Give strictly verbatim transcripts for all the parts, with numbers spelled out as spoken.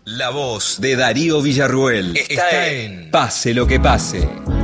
La voz de Darío Villarruel está, está en Pase lo que pase.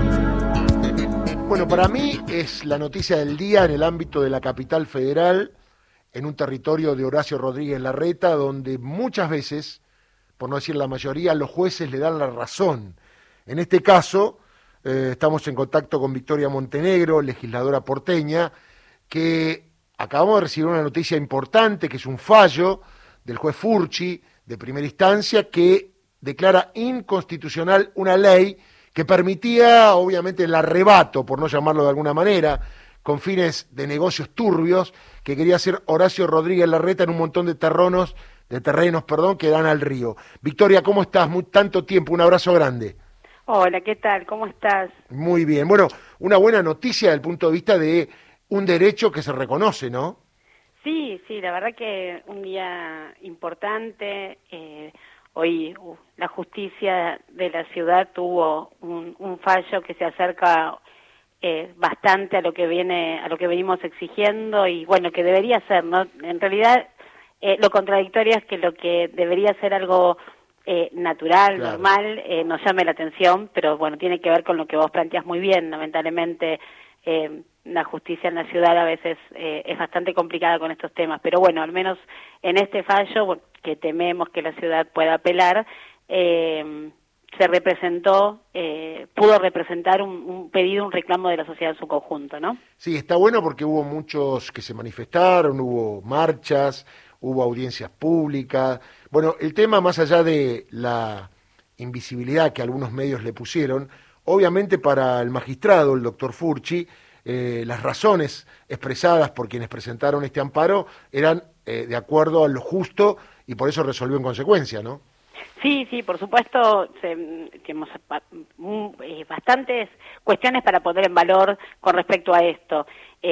Bueno, para mí es la noticia del día en el ámbito de la capital federal, en un territorio de Horacio Rodríguez Larreta, donde muchas veces, por no decir la mayoría, los jueces le dan la razón. En este caso, eh, estamos en contacto con Victoria Montenegro, legisladora porteña, que acabamos de recibir una noticia importante, que es un fallo del juez Furchi, de primera instancia, que declara inconstitucional una ley que permitía, obviamente, el arrebato, por no llamarlo de alguna manera, con fines de negocios turbios, que quería hacer Horacio Rodríguez Larreta en un montón de terrenos, de terrenos, perdón, que dan al río. Victoria, ¿cómo estás? Muy tanto tiempo, un abrazo grande. Hola, ¿qué tal? ¿Cómo estás? Muy bien. Bueno, una buena noticia desde el punto de vista de un derecho que se reconoce, ¿no? Sí, sí, la verdad que un día importante. Eh, hoy uh, la justicia de la ciudad tuvo un, un fallo que se acerca eh, bastante a lo que viene, a lo que venimos exigiendo y bueno, que debería ser, ¿no? En realidad, eh, lo contradictorio es que lo que debería ser algo eh, natural, claro, normal, eh, nos llame la atención, pero bueno, tiene que ver con lo que vos planteás muy bien, lamentablemente. Eh, la justicia en la ciudad a veces eh, es bastante complicada con estos temas, pero bueno, al menos en este fallo, bueno, que tememos que la ciudad pueda apelar, eh, se representó, eh, pudo representar un, un pedido, un reclamo de la sociedad en su conjunto, ¿no? Sí, está bueno porque hubo muchos que se manifestaron, hubo marchas, hubo audiencias públicas. Bueno, el tema, más allá de la invisibilidad que algunos medios le pusieron, obviamente para el magistrado, el doctor Furchi, eh, las razones expresadas por quienes presentaron este amparo eran eh, de acuerdo a lo justo y por eso resolvió en consecuencia, ¿no? Sí, sí, por supuesto, se, tenemos eh, bastantes cuestiones para poner en valor con respecto a esto.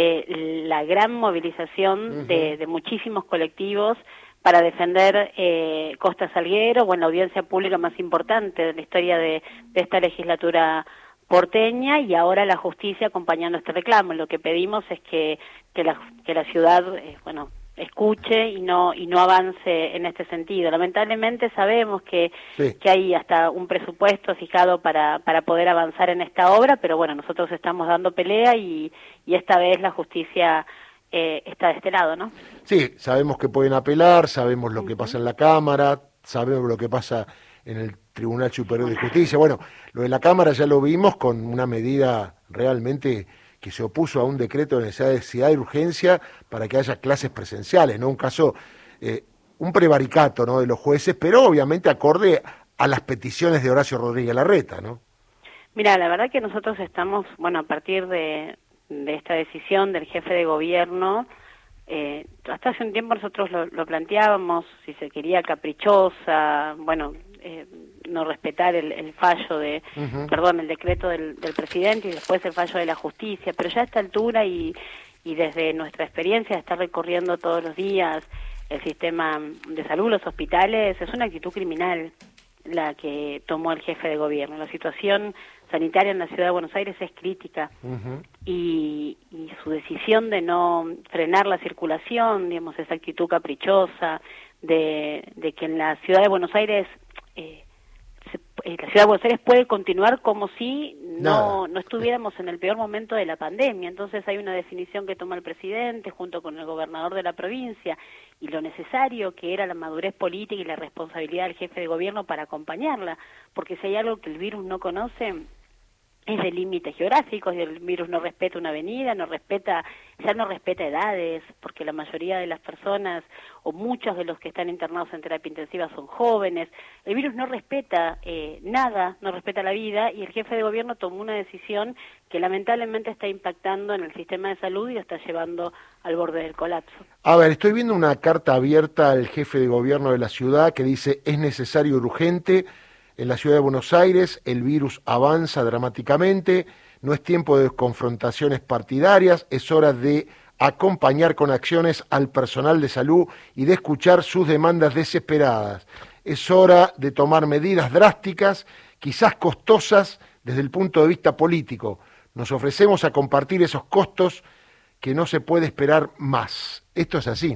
Eh, la gran movilización uh-huh. de, de muchísimos colectivos para defender eh, Costa Salguero, bueno, la audiencia pública más importante de la historia de, de esta legislatura porteña, y ahora la justicia acompañando este reclamo. Lo que pedimos es que, que, la, que la ciudad, eh, bueno, escuche y no y no avance en este sentido. Lamentablemente sabemos que, sí. que hay hasta un presupuesto fijado para, para poder avanzar en esta obra, pero bueno, nosotros estamos dando pelea y, y esta vez la justicia eh, está de este lado, ¿no? Sí, sabemos que pueden apelar, sabemos lo uh-huh. que pasa en la Cámara, sabemos lo que pasa en el Tribunal Superior de Justicia. Bueno, lo de la Cámara ya lo vimos con una medida realmente que se opuso a un decreto de necesidad de urgencia para que haya clases presenciales, ¿no? Un caso, eh, un prevaricato, ¿no?, de los jueces, pero obviamente acorde a las peticiones de Horacio Rodríguez Larreta, ¿no? Mira, la verdad que nosotros estamos, bueno, a partir de, de esta decisión del jefe de gobierno, eh, hasta hace un tiempo nosotros lo, lo planteábamos, si se quería caprichosa, bueno, eh, no respetar el, el fallo de, uh-huh. perdón, el decreto del, del presidente y después el fallo de la justicia, pero ya a esta altura y, y desde nuestra experiencia de estar recorriendo todos los días el sistema de salud, los hospitales, es una actitud criminal la que tomó el jefe de gobierno. La situación sanitaria en la ciudad de Buenos Aires es crítica uh-huh. y, y su decisión de no frenar la circulación, digamos, esa actitud caprichosa de, de que en la ciudad de Buenos Aires eh, se, eh, la ciudad de Buenos Aires puede continuar como si no, no estuviéramos en el peor momento de la pandemia. Entonces hay una definición que toma el presidente junto con el gobernador de la provincia y lo necesario que era la madurez política y la responsabilidad del jefe de gobierno para acompañarla, porque si hay algo que el virus no conoce es de límites geográficos, y el virus no respeta una avenida, no respeta, ya no respeta edades, porque la mayoría de las personas, o muchos de los que están internados en terapia intensiva son jóvenes. El virus no respeta eh, nada, no respeta la vida, y el jefe de gobierno tomó una decisión que lamentablemente está impactando en el sistema de salud y lo está llevando al borde del colapso. A ver, estoy viendo una carta abierta al jefe de gobierno de la ciudad que dice: es necesario y urgente. En la ciudad de Buenos Aires el virus avanza dramáticamente, no es tiempo de confrontaciones partidarias, es hora de acompañar con acciones al personal de salud y de escuchar sus demandas desesperadas. Es hora de tomar medidas drásticas, quizás costosas desde el punto de vista político. Nos ofrecemos a compartir esos costos que no se puede esperar más. Esto es así, ¿no?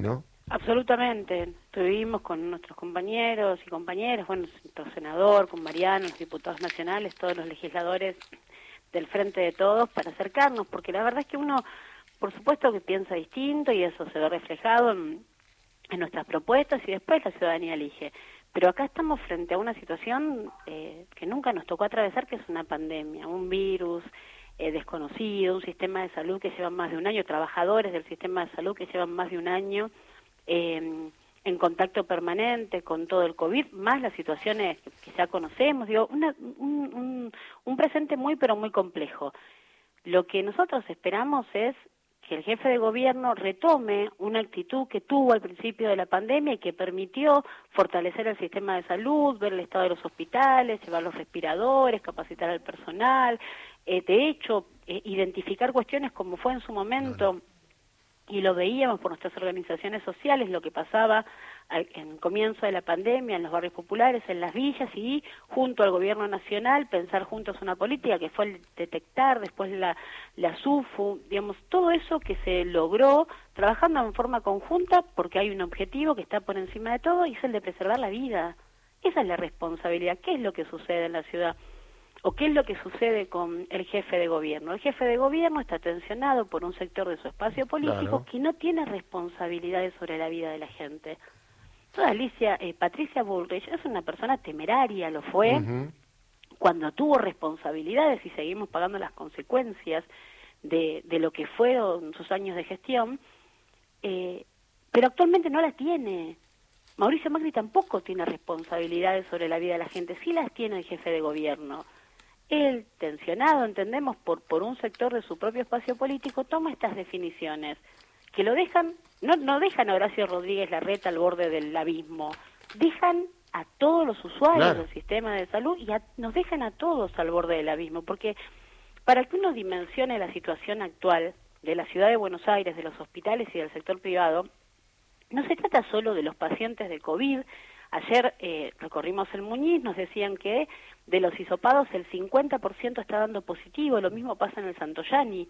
Absolutamente. Estuvimos con nuestros compañeros y compañeras, bueno, nuestro senador, con Mariano, los diputados nacionales, todos los legisladores del Frente de Todos, para acercarnos, porque la verdad es que uno, por supuesto que piensa distinto y eso se ve reflejado en, en nuestras propuestas y después la ciudadanía elige. Pero acá estamos frente a una situación eh, que nunca nos tocó atravesar, que es una pandemia, un virus eh, desconocido, un sistema de salud que lleva más de un año, trabajadores del sistema de salud que llevan más de un año eh, en contacto permanente con todo el COVID, más las situaciones que, que ya conocemos, digo, una, un, un, un presente muy pero muy complejo. Lo que nosotros esperamos es que el jefe de gobierno retome una actitud que tuvo al principio de la pandemia y que permitió fortalecer el sistema de salud, ver el estado de los hospitales, llevar los respiradores, capacitar al personal, eh, de hecho, eh, identificar cuestiones como fue en su momento, claro. Y lo veíamos por nuestras organizaciones sociales, lo que pasaba al, en el comienzo de la pandemia, en los barrios populares, en las villas, y junto al gobierno nacional pensar juntos una política que fue el detectar, después la, la SUFU, digamos, todo eso que se logró trabajando en forma conjunta porque hay un objetivo que está por encima de todo y es el de preservar la vida. Esa es la responsabilidad. ¿Qué es lo que sucede en la ciudad? ¿O qué es lo que sucede con el jefe de gobierno? El jefe de gobierno está tensionado por un sector de su espacio político, claro, que no tiene responsabilidades sobre la vida de la gente. Toda Alicia, eh, Patricia Bullrich es una persona temeraria, lo fue, uh-huh. cuando tuvo responsabilidades y seguimos pagando las consecuencias de, de lo que fueron sus años de gestión, eh, pero actualmente no la tiene. Mauricio Macri tampoco tiene responsabilidades sobre la vida de la gente, sí las tiene el jefe de gobierno. Él, tensionado, entendemos, por, por un sector de su propio espacio político, toma estas definiciones, que lo dejan, no, no dejan a Horacio Rodríguez Larreta al borde del abismo, dejan a todos los usuarios, claro, del sistema de salud y a, nos dejan a todos al borde del abismo, porque para que uno dimensione la situación actual de la ciudad de Buenos Aires, de los hospitales y del sector privado, no se trata solo de los pacientes de COVID. Ayer eh, recorrimos el Muñiz, nos decían que de los hisopados el cincuenta por ciento está dando positivo, lo mismo pasa en el Santoyani,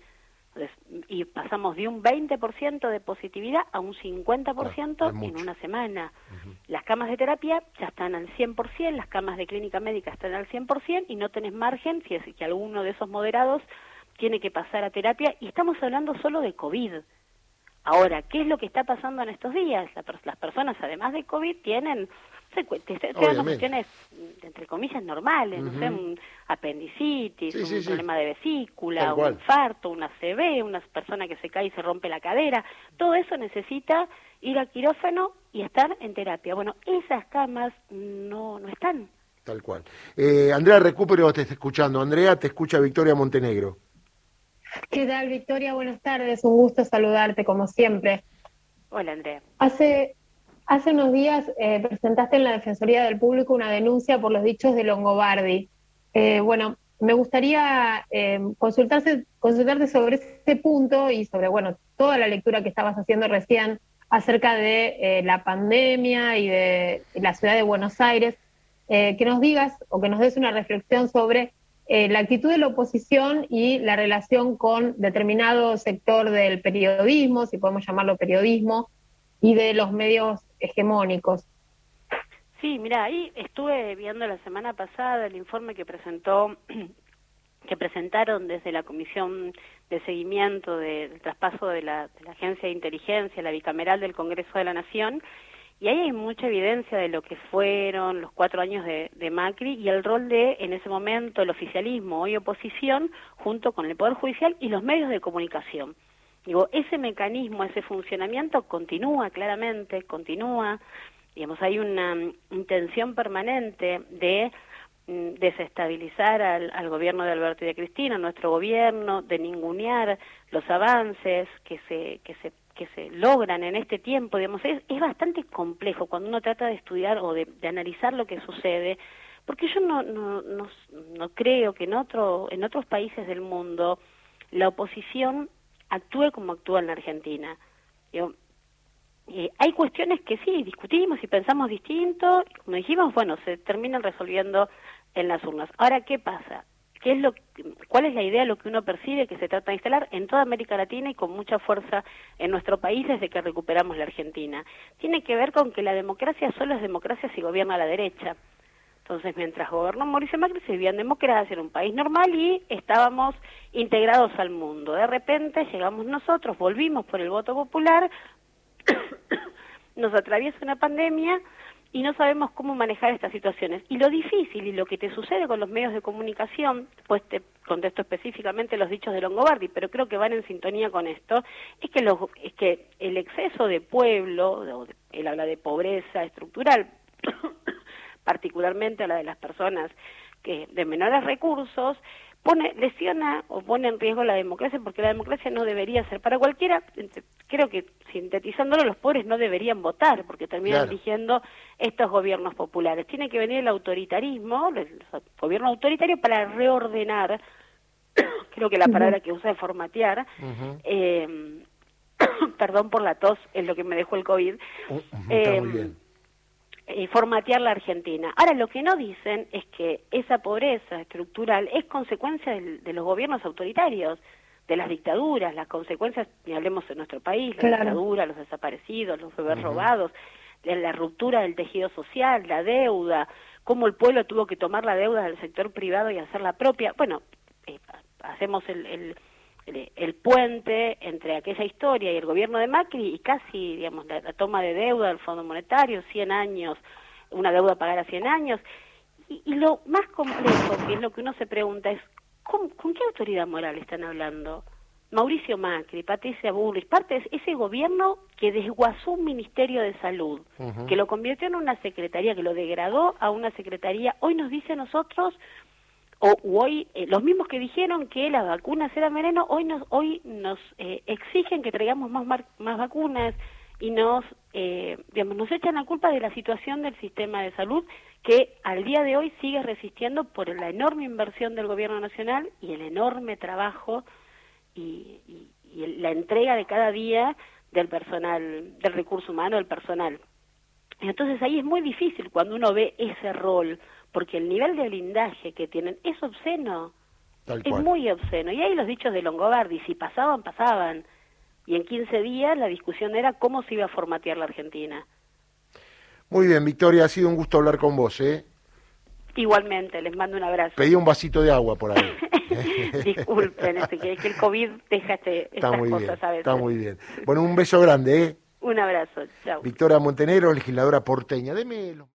y pasamos de un veinte por ciento de positividad a un cincuenta por ciento ah, en una semana. Uh-huh. Las camas de terapia ya están al cien por ciento, las camas de clínica médica están al cien por ciento y no tenés margen si es que alguno de esos moderados tiene que pasar a terapia, y estamos hablando solo de COVID. Ahora, ¿qué es lo que está pasando en estos días? La, las personas, además de COVID, tienen cuestiones, entre comillas, normales, uh-huh. no sé, un apendicitis, sí, un sí, problema sí. de vesícula, un infarto, una A C V, una persona que se cae y se rompe la cadera. Todo eso necesita ir al quirófano y estar en terapia. Bueno, esas camas no, no están. Tal cual. Eh, Andrea Recupero te está escuchando. Andrea, te escucha Victoria Montenegro. ¿Qué tal, Victoria? Buenas tardes, un gusto saludarte como siempre. Hola, Andrea. Hace, hace unos días eh, presentaste en la Defensoría del Público una denuncia por los dichos de Longobardi. Eh, bueno, me gustaría eh, consultarse, consultarte sobre ese punto y sobre, bueno, toda la lectura que estabas haciendo recién acerca de eh, la pandemia y de, de la ciudad de Buenos Aires. Eh, que nos digas o que nos des una reflexión sobre Eh, la actitud de la oposición y la relación con determinado sector del periodismo, si podemos llamarlo periodismo, y de los medios hegemónicos. Sí, mira, ahí estuve viendo la semana pasada el informe que presentó, que presentaron desde la Comisión de Seguimiento de, del traspaso de la, de la Agencia de Inteligencia, la bicameral del Congreso de la Nación, y ahí hay mucha evidencia de lo que fueron los cuatro años de, de Macri y el rol de, en ese momento, el oficialismo, hoy oposición, junto con el Poder Judicial y los medios de comunicación. Digo, ese mecanismo, ese funcionamiento continúa claramente, continúa, digamos, hay una um, intención permanente de um, desestabilizar al, al gobierno de Alberto y de Cristina, nuestro gobierno, de ningunear los avances que se, que se que se logran en este tiempo, digamos, es, es bastante complejo cuando uno trata de estudiar o de, de analizar lo que sucede, porque yo no, no, no, no creo que en otro, en otros países del mundo la oposición actúe como actúa en la Argentina. Digo, eh, hay cuestiones que sí, discutimos y pensamos distinto, como dijimos, bueno, se terminan resolviendo en las urnas. Ahora, ¿qué pasa? qué es lo, cuál es la idea, lo que uno percibe que se trata de instalar en toda América Latina y con mucha fuerza en nuestro país desde que recuperamos la Argentina. Tiene que ver con que la democracia solo es democracia si gobierna la derecha. Entonces, mientras gobernó Mauricio Macri, se vivía en democracia, en un país normal y estábamos integrados al mundo. De repente llegamos nosotros, volvimos por el voto popular, nos atraviesa una pandemia y no sabemos cómo manejar estas situaciones. Y lo difícil y lo que te sucede con los medios de comunicación, pues te contesto específicamente los dichos de Longobardi, pero creo que van en sintonía con esto, es que, los, es que el exceso de pueblo, él habla de pobreza estructural, particularmente a la de las personas que de menores recursos, pone lesiona o pone en riesgo la democracia, porque la democracia no debería ser para cualquiera. Creo que sintetizándolo, los pobres no deberían votar porque terminan Claro. eligiendo estos gobiernos populares. Tiene que venir el autoritarismo, el gobierno autoritario, para reordenar, creo que la palabra que usa es formatear, Uh-huh. eh, perdón por la tos, es lo que me dejó el COVID. Uh-huh. Está eh, muy bien. y formatear la Argentina. Ahora, lo que no dicen es que esa pobreza estructural es consecuencia del, de los gobiernos autoritarios, de las dictaduras, las consecuencias, ni hablemos en nuestro país, la Claro. dictadura, los desaparecidos, los bebés Ujú. robados, de la ruptura del tejido social, la deuda, cómo el pueblo tuvo que tomar la deuda del sector privado y hacerla propia. Bueno, eh, hacemos el... el el, el puente entre aquella historia y el gobierno de Macri y casi, digamos, la, la toma de deuda del Fondo Monetario, cien años, una deuda a pagar a cien años. Y, y lo más complejo, que es lo que uno se pregunta, es ¿con, ¿con qué autoridad moral están hablando? Mauricio Macri, Patricia Bullrich, parte de ese gobierno que desguazó un Ministerio de Salud, Uh-huh. que lo convirtió en una secretaría, que lo degradó a una secretaría. Hoy nos dice a nosotros... o u hoy eh, los mismos que dijeron que las vacunas eran veneno, hoy nos hoy nos eh, exigen que traigamos más mar, más vacunas y nos eh, digamos nos echan la culpa de la situación del sistema de salud que al día de hoy sigue resistiendo por la enorme inversión del gobierno nacional y el enorme trabajo y, y, y el, la entrega de cada día del personal, del recurso humano, del personal. Entonces ahí es muy difícil cuando uno ve ese rol, porque el nivel de blindaje que tienen es obsceno, Tal es cual. muy obsceno. Y ahí los dichos de Longobardi, si pasaban, pasaban. Y en quince días la discusión era cómo se iba a formatear la Argentina. Muy bien, Victoria, ha sido un gusto hablar con vos, ¿eh? Igualmente, les mando un abrazo. Pedí un vasito de agua por ahí. Disculpen, este, que, que el COVID deja este, Está estas muy cosas bien, a veces. está muy bien. Bueno, un beso grande, ¿eh? Un abrazo, chao. Victoria Montenegro, legisladora porteña. Deme los...